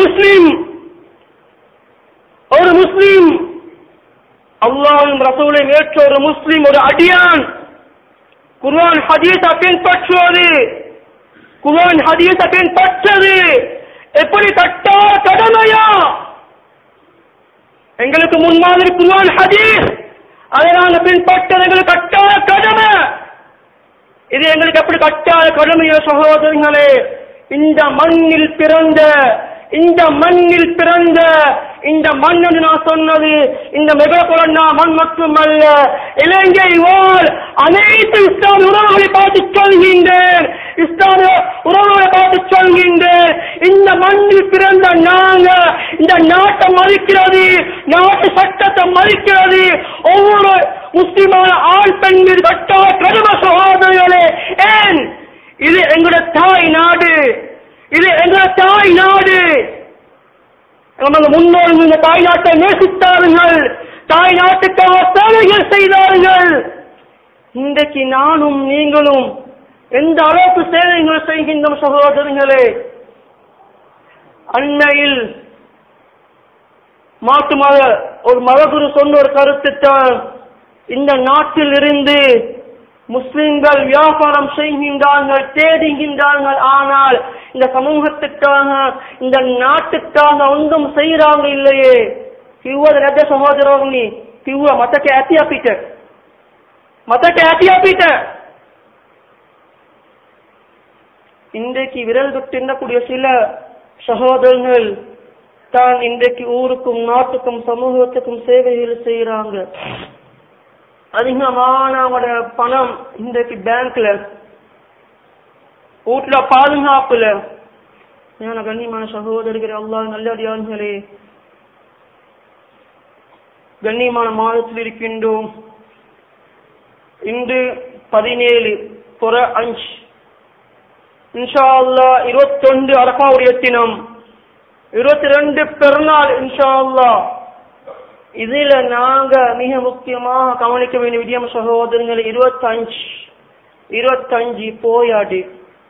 முஸ்லிம் அல்லாஹ்வின் ரசூலை ஏற்ற ஒரு முஸ்லிம், ஒரு அடியான் குர்ஆன் ஹதீஸை பின்பற்றுவது, குர்ஆன் ஹதீஸை பின்பற்றது எப்படி கட்டா கடமையா? எங்களுக்கு முன்மாதிரி குர்ஆன் ஹதீஸ், அதை நாங்கள் பின்பற்றது எங்களுக்கு கட்டாய கடமை. இது எங்களுக்கு எப்படி கட்டாய கடமையோ சகோதரர்களே? இந்த மண்ணில் பிறந்த இந்த மண் என்று நான் சொன்னது இந்த மெகபுரண்டா மண் மட்டுமல்ல, இலங்கை வாழ் அனைத்து இஸ்லாமிய உறவுகளை பார்த்து சொல்கின்றேன். இஸ்லாமிய உறவுகளை பார்த்து சொல்கின்றேன். இந்த மண்ணில் பிறந்த நாங்க இந்த நாட்டை மதிக்கிறது, நாட்டு சட்டத்தை மதிக்கிறது ஒவ்வொரு முஸ்லிமான ஆண் பெண் மீது கட்டாய கடமை சகோதரர்களே. ஏன்? இது எங்களுடைய தாய் நாடு, இது எங்களுடைய தாய் நாடு. நமது முன்னோர்கள் இந்த தாய் நாட்டை நேசித்தார்கள், தாய் நாட்டுக்காக சேவைகள் செய்தார்கள். இன்றைக்கு நானும் நீங்களும் எந்த அளவுக்கு சேவைகள் செய்கின்றோம் சகோதரர்களே? அண்மையில் மாட்டு ஒரு மதகுரு சொன்ன ஒரு கருத்து தான், இந்த நாட்டில் இருந்து முஸ்லிம்கள் வியாபாரம் செய்கின்றார்கள், தேடுகின்றார்கள், ஆனால் இந்த சமூகத்துக்காக இந்த நாட்டுக்காக ஒன்றும் செய்யறாங்க இல்லையே. කිව්වද නැද්ද සහෝදරවරුනි? කිව්වා මතක ඇති අපිට. இன்றைக்கு விரல் விட்டு சில சகோதரர்கள் தான் இன்றைக்கு ஊருக்கும் நாட்டுக்கும் சமூகத்துக்கும் சேவைகள் செய்யறாங்க. அதிகமான பணம் இன்றைக்கு பேங்க்ல, வீட்டுல பாதுகாப்புல. கண்ணியமான சகோதரர்களே, அல்லாஹ் நல்லடியார்களே, கண்ணியமான மாதத்தில் இருக்கின்றோம். இன்று 17/5 இன்ஷா அல்லாஹ் 21 அரஃபாவுடைய தினம், 22 பெருநாள் இன்ஷா அல்லாஹ். இதுல நாங்க மிக முக்கியமாக கவனிக்க வேண்டிய விடயம் சகோதரர்கள் 25 போயாடு.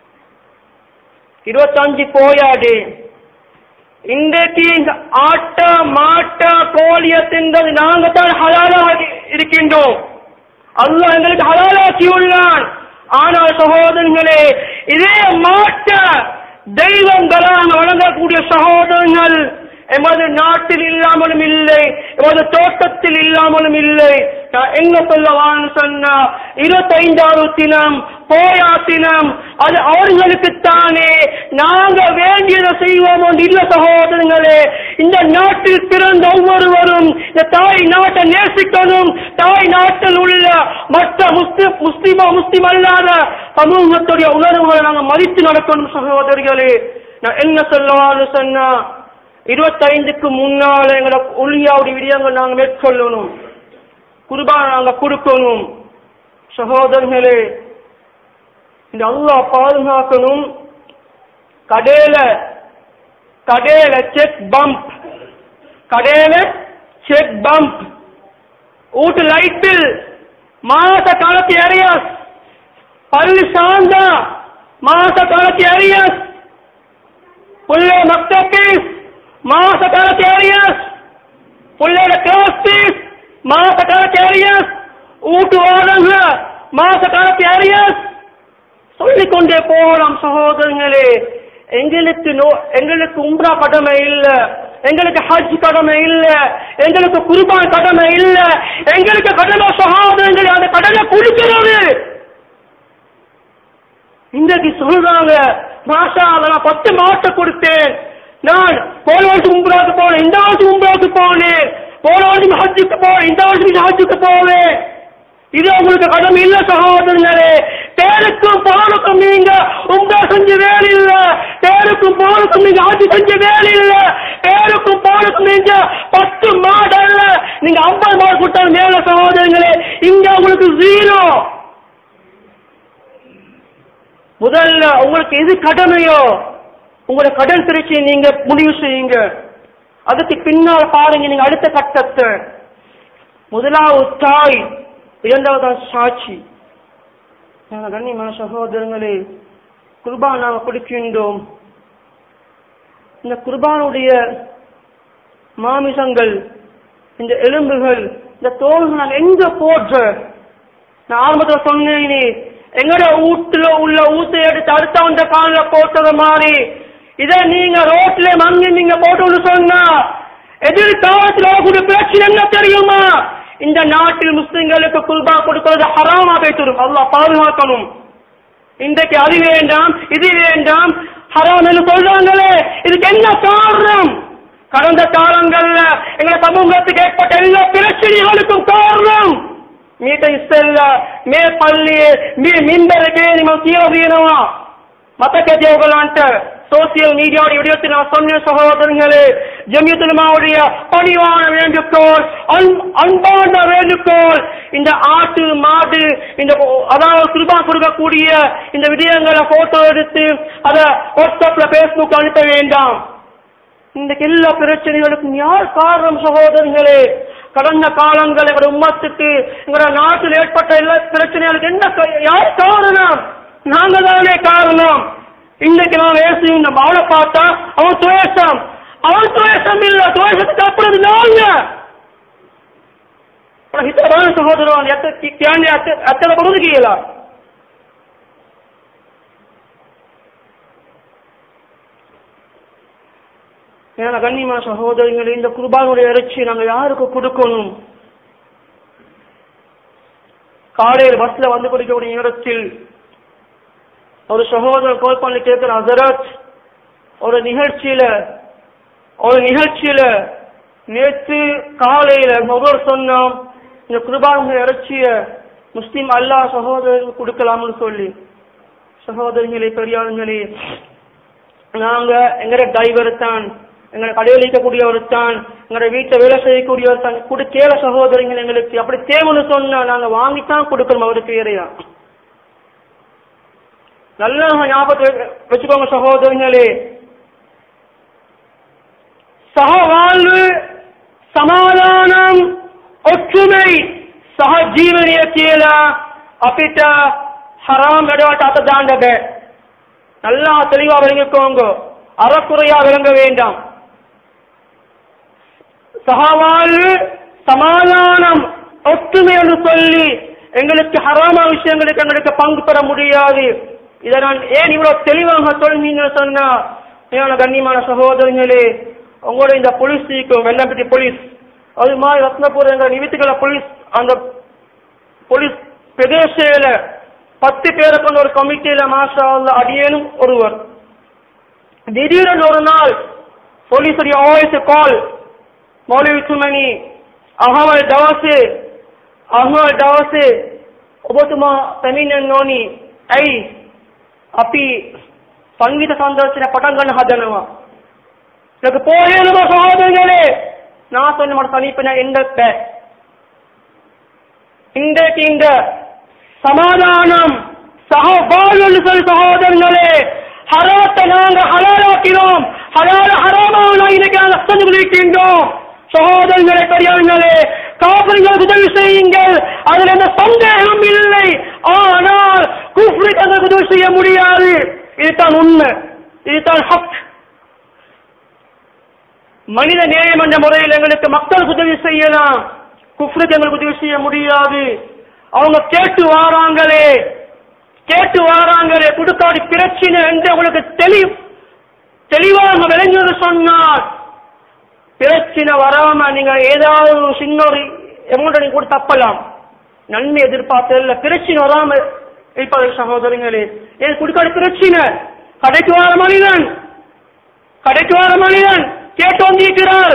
25 போயாடு. இன்றைக்கு இந்த ஆட்ட மாட்ட கோழிய தின்றது நாங்க தான் ஹலாலாக இருக்கின்றோம். அல்லாஹ் எங்களுக்கு ஹலாலாக்கி உள்ளான். ஆனால் சகோதரர்களே, இதே மாட்ட தெய்வங்களாக வழங்கக்கூடிய சகோதரர்கள் எமது நாட்டில் இல்லாமலும் இல்லை, எமது தோட்டத்தில் இல்லாமலும் இல்லை. நான் எங்க சொல்லவான்னு சொன்னா 25வது தினம் போயாத்தினம் அது அவர்களுக்குத்தானே. நாங்க வேண்டியதை செய்வோம் இல்ல சகோதரங்களே. இந்த நாட்டில் பிறந்த ஒவ்வொருவரும் இந்த தாய் நாட்டை நேசிக்கணும். தாய் நாட்டில் உள்ள மற்ற முஸ்லிம் அல்லாத சமூகத்துடைய உணர்வுகளை நாங்கள் மதித்து நடக்கணும் சகோதரிகளே. நான் என்ன சொல்லவான்னு சொன்னா 25க்கு முன்னால எங்களை ஒளியாவுடைய விடயங்கள் நாங்கள் மேற்கொள்ளணும். குர்பான நாங்க கொடுக்கணும் சகோதரர்களே. இந்த அல்லாஹ் பாதுகாக்கணும். கடையில செக் பம்ப் வீட்டு லைட்டில் மாச காலத்து ஏரியாஸ் பள்ளி சார்ந்தா மாச காலத்து ஏரியாஸ் புள்ளே மக்தபீஸ் மாச காலத்து ஏரியாஸ் புள்ளேட கிளாஸ் மாச காலத்து ஏரியாஸ் வீட்டு வாடங்க மாச காலத்து ஏரியாஸ் சொல்லிக்கொண்டே போகலாம் சகோதரர்களே. எங்களுக்கு உம்ரா கடமை இல்ல, எங்களுக்கு ஹஜ் கடமை இல்ல, எங்களுக்கு குர்பான் கடமை இல்ல. எங்களுக்கு கடமை சகோதரர்களே அந்த கடலை குடிக்கிறது. இன்றைக்கு சொல்றாங்க, மாஷா அல்லாஹ் நான் 10 மாட்டை கொடுத்தேன், நான் போன வருஷம் உம்ராவுக்கு போனேன், இந்த வருஷம் உம்ராவுக்கு போனேன், போன வருஷம் ஹஜ்ஜுக்கு போனேன், இந்த வருஷம் ஹஜ்ஜுக்கு போவேன். இது உங்களுக்கு கடமை இல்ல சகோதரர்களே. பேருக்கும் போனுக்கும் நீங்க உம்ரா செஞ்ச வேலை இல்ல, பேருக்கும் போனுக்கும் நீங்க ஹஜ் செஞ்ச வேலை இல்ல, பேருக்கும் போனுக்கும் நீங்க 10 மாடு அல்ல, நீங்க 50 மாடு கொடுத்தாலும் மேல சகோதரர்களே. இங்க உங்களுக்கு 0. முதல்ல உங்களுக்கு எது கடமையோ உங்களோட கடன் பிரச்சனை நீங்க முடிவு செய்யுங்க. அதுக்கு பின்னால் பாருங்க நீங்க அடுத்த கட்டத்தை. முதலாவது தாய், 2வது சாட்சி. கண்ணியமான சகோதரங்களே, குர்பான் நாங்கள் கொடுக்கின்றோம். இந்த குர்பானுடைய மாமிசங்கள், இந்த எலும்புகள், இந்த தோல்கள் நாங்கள் எங்க போடுற? நான் ஆரம்பத்தில் சொன்னேனே, எங்கட வீட்டுல உள்ள ஊத்தை எடுத்து அடுத்தவன் கால போட்டது மாதிரி இதை நீங்க ரோட்ல மங்கி நீங்க போட்டு சொன்னா எதிர்காலத்தில் வரக்கூடிய பிரச்சனை என்ன தெரியுமா? இந்த நாட்டில் முஸ்லிம்களுக்கு குர்பான் கொடுக்கிறது ஹராமா போய்த்துடும். அல்லாஹ் பாதுகாக்கணும். இன்றைக்கு அது வேண்டாம் இது வேண்டாம் ஹராம் என்று சொல்றாங்களே, இதுக்கு என்ன காரணம்? கடந்த காலங்கள்ல எங்களை சமூகத்துக்கு ஏற்பட்ட எல்லா பிரச்சனைகளுக்கும் காரணம் மீட்ட இஸ்ல மே பள்ளி மின்பருக்கு ನಿಮ್ಮ ತೀರವೇನವ மத்தக்கேஜோகலான்ட்டு சோசியல் மீடியாவுடைய விடயத்தை நான் சொன்ன சகோதரர்களே, ஜமியத்துல் உலமாவுடைய பணிவான வேண்டுகோள், அன்பான வேண்டுகோள், இந்த ஆட்டு மாடு இந்த அதாவது குர்பான் கொடுக்கக்கூடிய இந்த விடயங்களை போட்டோ எடுத்து அதை வாட்ஸ்அப்ல பேஸ்புக் அனுப்ப வேண்டாம். இந்த எல்லா பிரச்சனைகளுக்கும் யார் காரணம் சகோதரர்களே? கடந்த காலங்கள் எங்களோட உம்மத்துக்கு எங்களோட நாட்டில் ஏற்பட்ட எல்லா பிரச்சனைகளுக்கு என்ன யார் காரணம்? நாங்க தானே காரணம். இன்னைக்கு நான் ஏசியும் நம்ம அவளை பார்த்தா அவன் துவேஷம் இல்ல, துவேஷத்துக்கு அப்புறம் நாங்க சகோதரன் அத்தனை பொருந்துக்கீங்களா? ஏன்னா கண்ணியமான சகோதரங்களே, இந்த குர்பானுடைய இறைச்சி நாங்க யாருக்கு கொடுக்கணும்? காலையில் பஸ்ல வந்து கொடுக்கக்கூடிய நேரத்தில் ஒரு சகோதரர் கால் பண்ணி கேட்கிற, ஹஸரத் ஒரு நிகழ்ச்சியில நேற்று காலையில ஒருவர் சொன்னோம் இந்த குர்பானுடைய இறைச்சிய முஸ்லிம் அல்லாஹ் சகோதரர்கள் கொடுக்கலாம்னு சொல்லி. சகோதரர்களே, பெரியார்களே, நாங்க எங்கட டிரைவர் தான், எங்களை கடையில் இருக்கக்கூடியவர் தான், எங்களை வீட்டை வேலை செய்யக்கூடியவர் தான் கொடுக்கல சகோதரங்கள். எங்களுக்கு அப்படி தேவைன்னு சொன்னா நாங்க வாங்கித்தான் கொடுக்கணும் அவருக்கு வேறையா. நல்லா ஞாபகத்தை வச்சுக்கோங்க சகோதரங்களே. சகவாழ்வு, சமாதானம், ඔක්කුමයි සහජීවනය කියලා අපිට ஹராம் වැඩවලට අත දාන්න බෑ. நல்லா தெளிவா விளங்கிக்கோங்க. அறக்குறையா விளங்க வேண்டாம். சஹாவாழ்வு சமாதானம் ஒற்றுமை என்று சொல்லி எங்களுக்கு ஹராமா விஷயங்களுக்கு எங்களுக்கு பங்கு பெற முடியாது. இதை நான் ஏன் இவ்வளவு தெளிவாக சொல்றீங்கன்னு சொன்னா, கண்ணியமான சகோதரர்களே, உங்களோட இந்த போலீஸ் வெள்ளம்பட்டி போலீஸ், அது மாதிரி ரத்னபுரம் என்ற நிமித்துக்கள போலீஸ், அந்த போலீஸ் பிரதேசல 10 பேரை கொண்ட ஒரு கமிட்டியில மாஷா அல்லாஹ் அடியேனும் ஒருவர். திடீரென ஒரு நாள் போலீஸுடைய வாய்ஸ் கால், மௌலவி சுமனி අහවල් දවසේ ඔබතුමා පැමිණෙන්න ඕනි. ඇයි අපි සංගීත සම්දර්ශනය පටන් ගන්න හදනවා. ඒක පොයේනම සහෝදරர்களே, நான் சொன்ன මට සනීප එන්න බෑ. இந்த சமாதானம் சகவாழ்வு சொல் சகோதரர்களே, ஹராத்தை நாங்க ஹலாலாக்கிறோம், ஹலால ஹராமாவை இன்னைக்கு நாங்கள் அனுபவிக்கின்றோம். சகோதரர்களே, பெரியவர்களே, காபிர்களுக்கு உதவி செய்யுங்கள், அதில் எந்த சந்தேகம் இல்லை. ஆனால் குஃப்ருக்கு உதவி செய்ய முடியாது. இதுதான் உண்மை, இதுதான் ஹக். மனித நேயம் என்ற முறையில் எங்களுக்கு மக்களுக்கு உதவி செய்யலாம், குஃப்ருக்கு எங்களுக்கு உதவி செய்ய முடியாது. அவங்க கேட்டு வாராங்களே குடுக்காடி பிரச்சனை என்று உங்களுக்கு தெளிவாக விளங்குவது சொன்னால், பிரச்சனை வராம நீங்க ஏதாவது சின்ன ஒரு அமௌண்ட் நீங்க கூட தப்பலாம், நன்மை எதிர்பார்த்ததில்ல. பிரச்சனை வராம இருப்பது சகோதரங்களே, ஏன் குடுக்காடி பிரச்சனை, கடைக்கு வர மனிதன் கேட்டு வந்திருக்கிறார்.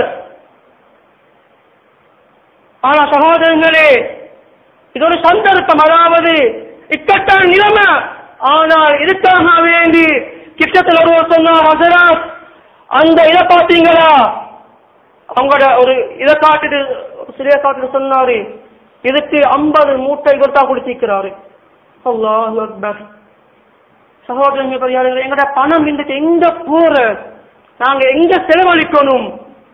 ஆனா சகோதரங்களே, இது ஒரு சந்தர்ப்பம், அதாவது இக்கட்டான நிலைமை. ஆனால் இதுக்காக வேண்டி கிட்டத்தில் ஒருவர் சொன்னார், ஹஸரத் அந்த இதை பார்த்தீங்களா, அவங்களோட ஒரு இதை காட்டுட்டு சிறிய காட்டுட்டு சொன்னாரு, இதுக்கு 50 மூட்டை கொடுத்தா கொடுத்திருக்கிறாரு. அல்லாஹு அக்பர். சகோதரர்கள் பெரியார்களே, எங்கட பணம் இன்றைக்கு எங்க போற, நாங்க எங்க செலவழிக்கணும்?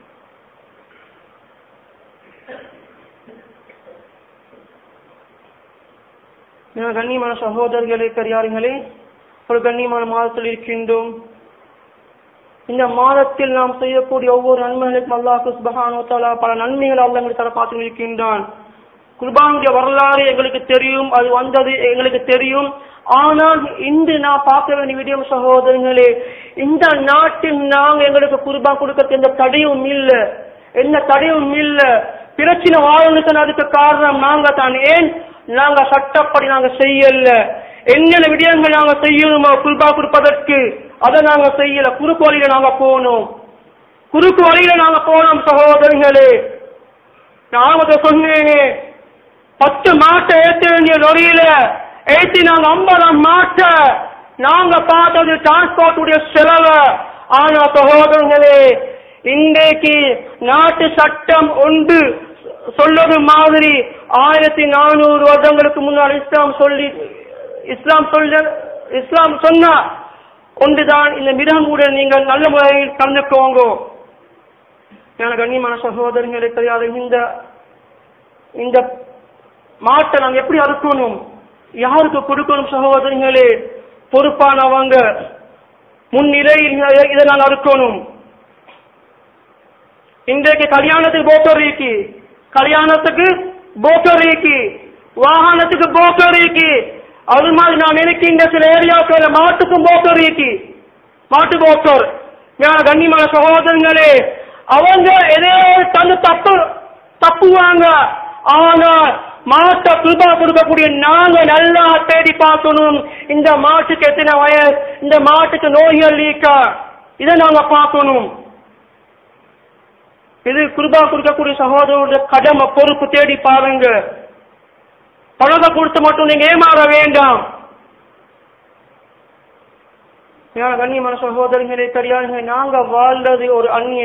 கண்ணியமான சகோதரர்களே, பெரியார்களே, ஒரு கண்ணியமான மாதத்தில் இருக்கின்றோம். இந்த மாதத்தில் நாம் செய்யக்கூடிய ஒவ்வொரு நன்மைகளுக்கும் அல்லாஹ் சுப்ஹானஹு வ தஆலா பல நன்மைகளை அல்லாஹ் எங்களுக்கு தர பார்த்து இருக்கின்றான். குர்பானுடைய வரலாறு எங்களுக்கு தெரியும், அது வந்தது எங்களுக்கு தெரியும். ஆனால் இன்று நான் பார்க்க வேண்டிய விடயம் சகோதரர்களே, இந்த நாட்டில் நாங்கள் எங்களுக்கு குர்பான் கொடுக்க எந்த தடையும் இல்லை, எந்த தடையும் இல்லை. பிரச்சனை வாழ்ந்துட்டு அதுக்கு காரணம் நாங்க தான். ஏன் நாங்க சட்டப்படி நாங்க செய்யல, என்னென்ன விடயங்கள் நாங்க செய்யணுமோ குர்பா கொடுப்பதற்கு அதை நாங்க செய்யல. குறுக்கு வழியில நாங்க போனோம் சகோதரர்களே. நான் சொன்னேனே, 10 மாட்டை ஏற்ற வேண்டிய லொரியில ஏற்றி நாங்க 50 மாட்டை நாங்க பார்த்தது டிரான்ஸ்போர்ட் உடைய செலவு. ஆனா சகோதரர்களே, இன்றைக்கு நாட்டு சட்டம் ஒன்று சொல்வது மாதிரி 1400 வருடங்களுக்கு முன்னால் இஸ்லாம் சொன்ன ஒன்றுதான் இந்த மிருகங்களுடன் நீங்கள் நல்ல முறையில் கலந்துக்கோங்க. கண்ணியமான சகோதரர்களே, தெரியாது இந்த மாட்டை நாங்கள் எப்படி அறுக்கணும், யாருக்கு கொடுக்கணும் சகோதரர்களே? பொறுப்பானவங்க முன்னிலையில் இதை நாங்கள் அறுக்கணும். இன்றைக்கு கல்யாணத்துக்கு வாகனத்துக்கு போக்கரிக்கு, அது மாதிரி நான் நினைக்கின்ற சில ஏரியாக்கள் மாட்டுக்கும் மாட்டு போக்கர். கண்ணியமான சகோதரங்களே, அவங்க எதோ தந்து தப்புவாங்க. ஆனா மாட்டை கிருபா கொடுக்கக்கூடிய நாங்க நல்லா தேடி பார்க்கணும். இந்த மாட்டுக்கு எத்தனை வயசு, இந்த மாட்டுக்கு நோய்கள் லீக்கா, இதை நாங்க பார்க்கணும். இது கிருபா கொடுக்கக்கூடிய சகோதரருடைய கடமை, பொறுப்பு. தேடி பாருங்க. பணத்தை கொடுத்து மட்டும் நீங்க ஏமாற வேண்டாம். கண்ணியமான சகோதரர்களே, தெரியாதுங்க, நாங்க வாழ்றது ஒரு அந்நிய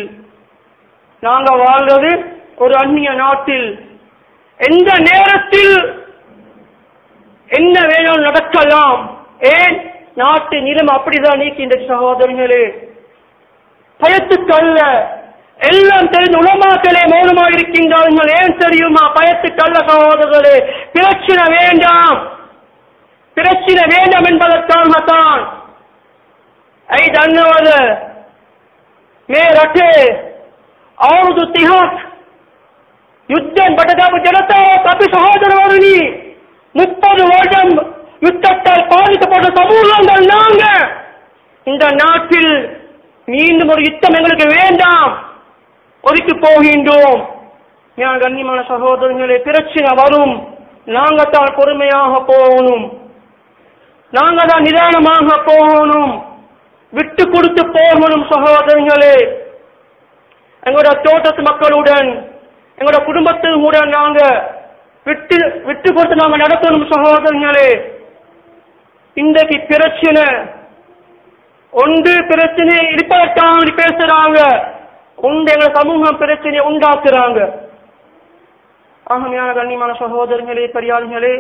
நாட்டில். எந்த நேரத்தில் என்ன வேணும் நடக்கலாம். ஏன் நாட்டு நிலம் அப்படிதான் நீக்கின்ற சகோதரர்களே. பயத்துக்கல்ல, எல்லாம் தெரிந்த உலமாக்களே மௌனமாக இருக்கின்றார்கள். ஏன் தெரியுமா? பயத்துக்கு அல்ல சகோதரர்களே. பிரச்சனை வேண்டாம், பிரச்சனை வேண்டாம் என்பதற்காகத்தான். ஐ धन्यवाद मैं रटे और जो तिहास யுத்தம் பட்டதாப ஜனதா கபி சகோதரவரணி 30 வருடம் யுத்தத்தால் பாதிக்கப்பட்ட சமூகங்கள் நாங்க. இந்த நாட்டில் மீண்டும் ஒரு யுத்தம் எங்களுக்கு வேண்டாம், ஒதுக்கி போகின்றோம். கண்ணியமான சகோதரர்களே, பிரச்சனை வரும், நாங்க தான் பொறுமையாக போகணும், நாங்க தான் நிதானமாக போகணும், விட்டு கொடுத்து போகணும். சகோதரர்களே, எங்களோட தோட்டத்து மக்களுடன் எங்களோட குடும்பத்துடன் நாங்க விட்டு கொடுத்து நாங்க நடத்தணும். சகோதரர்களே, இன்றைக்கு பிரச்சனை ஒன்று பிரச்சனை இருப்பதற்காக பேசுறாங்க, ஒன்று எங்க சமூகம் பிரச்சனையை உண்டாக்குறாங்க. ஆகமையான கண்ணியமான சகோதரர்களே, பெரியார்களே,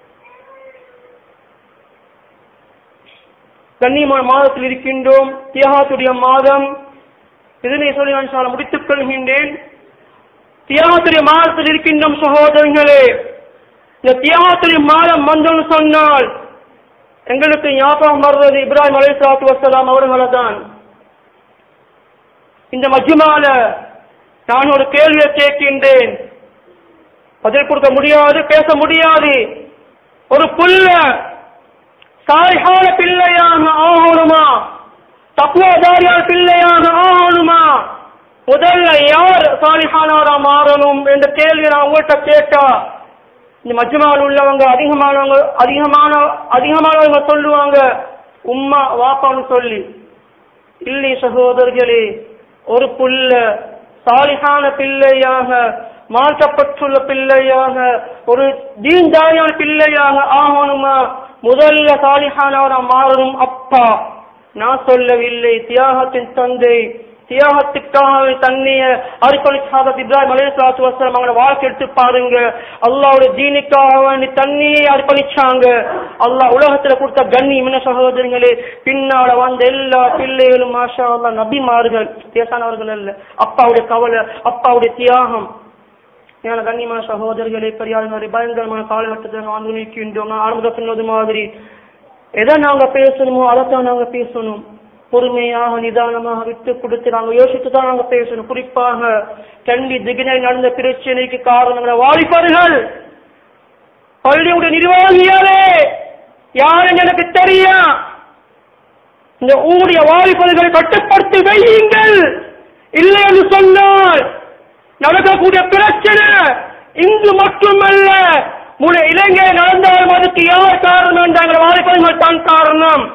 கண்ணியமான மாதத்தில் இருக்கின்றோம், தியாகத்துடைய மாதம். இதனை சொல்லி நான் முடித்துக் கொள்கின்றேன். தியாகத்துடைய மாதத்தில் இருக்கின்றோம் சகோதரர்களே. இந்த தியாகத்துடைய மாதம் வந்தோன்னு சொன்னால் எங்களுக்கு ஞாபகம் வர்றது இப்ராஹிம் அலைஹிஸ்ஸலாத்து வஸ்ஸலாம் அவர்களை தான். இந்த மஜ்மால நான் ஒரு கேள்வியை கேட்கின்றேன், பதில் கொடுக்க முடியாது, பேச முடியாது. ஒரு புள்ள சாலிஹான பிள்ளையாக ஆகணுமா, தக்வாதாரியான பிள்ளையாக ஆகணுமா, முதல்ல யார் சாலிஹானவரா மாறணும் என்ற கேள்வி நான் உங்கள்கிட்ட கேட்டா இந்த மஜ்மாவில் உள்ளவங்க அதிகமானவங்க சொல்லுவாங்க உம்மா வாப்பான்னு சொல்லி. இல்லை சகோதரர்களே, ஒரு புள்ள சாலிஹான பிள்ளையாக, மாற்றப்பட்டுள்ள பிள்ளையாக, ஒரு தீன்தாரியான பிள்ளையாக ஆகணுமா, முதல்ல சாலிஹானவரா மாறணும் அப்பா. நான் சொல்லவில்லை, தியாகத்தின் தந்தை, தியாகத்துக்காக தன்னைய அர்ப்பணிச்சாத இப்ராஹிம் அலைஹிஸ்ஸலாத்து வஸ்ஸலாம் அவங்களோட வாழ்க்கை எடுத்து பாருங்க. அல்லாஹ்வுடைய தீனுக்காக தன்னையே அர்ப்பணிச்சாங்க. அல்லாஹ் உலகத்துல கொடுத்த கண்ணியம் சகோதரர்களே. பின்னால வந்த எல்லா பிள்ளைகளும் மாஷா அல்லாஹ் நபிமார்கள், பேசானவர்கள் அல்ல. அப்பாவுடைய கவலை, அப்பாவுடைய தியாகம். கண்ணியமான சகோதரர்களே, பெரியார்களே, பயங்கரமான காலகட்டத்தில் வாழ்ந்து நிற்கின்றோம். நான் ஆரம்பத்தில் சொன்னது மாதிரி எதை நாங்க பேசணுமோ அதைத்தான் நாங்க பேசணும். பொறுமையாக நிதானமாக விட்டு கொடுத்து நாங்க யோசித்துதான் நாங்க பேசணும். குறிப்பாக கண்டி திகினில் நடந்த பிரச்சனைக்கு காரணம் வாலிபர்கள், பள்ளியுடைய நிர்வாகியாரே, யாருன்னு எனக்கு தெரியும். இந்த உங்களுடைய வாலிபர்களை கட்டுப்படுத்தி வையுங்கள். இல்லை என்று சொன்னால் நடக்கக்கூடிய பிரச்சனை இங்கு மட்டுமல்ல, முழு இலங்கை நடந்தாலும் அதுக்கு யார் காரணம் என்றாங்க? வாலிபர்கள் தான் காரணம்.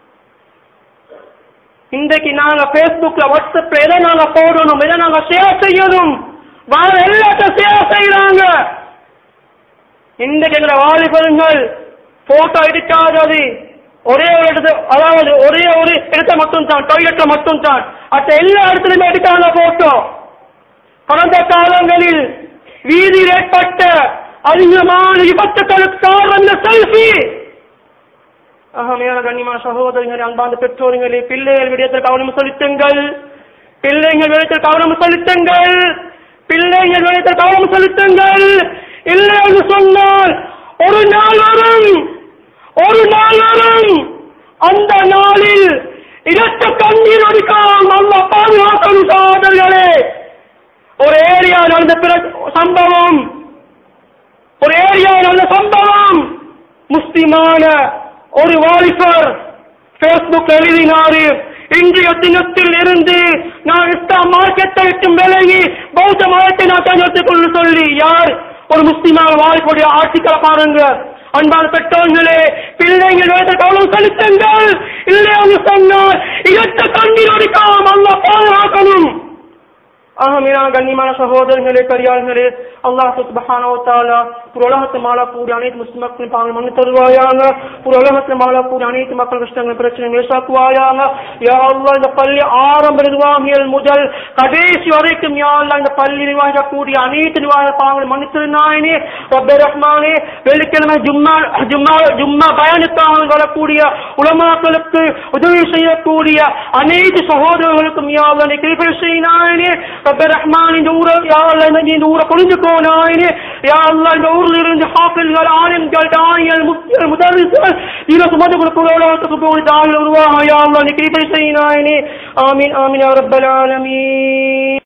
இன்றைக்கு நாங்க பேஸ்புக்ல, வாட்ஸ்அப்ல எதை நாங்க போடணும், எதை நாங்க ஷேர் செய்யணும், வாழ எல்லாத்தையும் ஷேர் செய்யறாங்க. இன்றைக்கு எங்க வாலிபர்கள் போட்டோ எடுக்காதது ஒரே ஒரு இடத்து, அதாவது ஒரே ஒரு இடத்த மட்டும் தான், டாய்லெட்ல மட்டும் தான், மற்ற எல்லா இடத்துலயுமே எடுக்காத போட்டோ. கடந்த காலங்களில் வீதியில் ஏற்பட்ட அதிகமான விபத்துக்களுக்கு காரணம் செல்ஃபி. கண்ணியமான சகோதரர்களே, அன்பார்ந்த பெற்றோர்களே, பிள்ளைகள் விடயத்தில் கவனம் செலுத்துங்கள், பிள்ளைகள் விடயத்தில் கவனம் செலுத்துங்கள், பிள்ளைகள் விடயத்தில் கவனம் செலுத்துங்கள். இல்லை என்று சொன்னால் ஒரு நாள் வரும், ஒரு நாள் வரும், அந்த நாளில் இரத்த கண்ணீர் ஒடிக்காம அல்லாஹ் பாதுகாக்கணும் சகோதரர்களே. ஒரு ஏரியா நடந்த சம்பவம், ஒரு ஏரியா நடந்த சம்பவம், முஸ்லிமான ஒரு வாலிபர் பேஸ்புக் எழுதினாரு, இன்றைய தினத்தில் இருந்து நான் இஸ்லாம் மார்க்கத்தை விட்டு விலகி பௌத்த மதத்தை நான் தனித்துக் கொள்ள சொல்லி. யார்? ஒரு முஸ்லிமான வாலிபுடைய ஆட்சிகளை பாருங்க. அன்பான பெற்றோர்களே, பிள்ளைகள் கவனம் செலுத்துங்கள். இல்லையான்னு சொன்னால் இரத்த கண்ணீர் ஒடிக்காம அல்லாஹ் பாதுகாக்கணும். கண்ணியமான சகோதரர்களே, பெரியார்களே, அல்லாஹ் சுப்ஹானஹு வ தஆலா உலகத்தை மாளக்கூடிய அனைத்து முஸ்லிம் மக்களின் பாவங்களை மன்னித்து தருவாயாக. உலகத்தை மாளக்கூடிய அனைத்து மக்கள் கஷ்டங்கள் பிரச்சனை லேசாக்குவாயாக. யா அல்லாஹ் இந்த பள்ளி ஆரம்ப நிர்வாகிகள் முதல் கடைசி வரைக்கும் யா அல்லாஹ் இந்த பள்ளி நிர்வாகிக்கக்கூடிய அனைத்து நிர்வாக பாவங்களை மன்னித்து நாயனே ரப்பே ரஹ்மானே. வெள்ளிக்கிழமை ஜும்மா பயனுக்காக வரக்கூடிய உலமாக்களுக்கு உதவி செய்யக்கூடிய அனைத்து சகோதரர்களுக்கும் யா அல்லாஹ் நீ கிருபை செய் நாயனே ரப்பே ரஹ்மான். இந்த ஊரை யா அல்லாஹ் இந்த ஊரை பொழிஞ்சுக்கோ நாயனே. யா அல்லாஹ் இந்த ஊரில் இருந்து ஹாஃபில்கள் ஆலிம்கள் தாயிகள் முஃப்திகள் முதர்ரிஸ்கள் இதை சுமந்து கொடுக்கிற உலகத்துக்கு போய் தாயில் உருவாக யா அல்லாஹ் நீ கிருபை செய் நாயனே. ஆமீன் ஆமீன் யா ரப்பல் ஆலமீன்.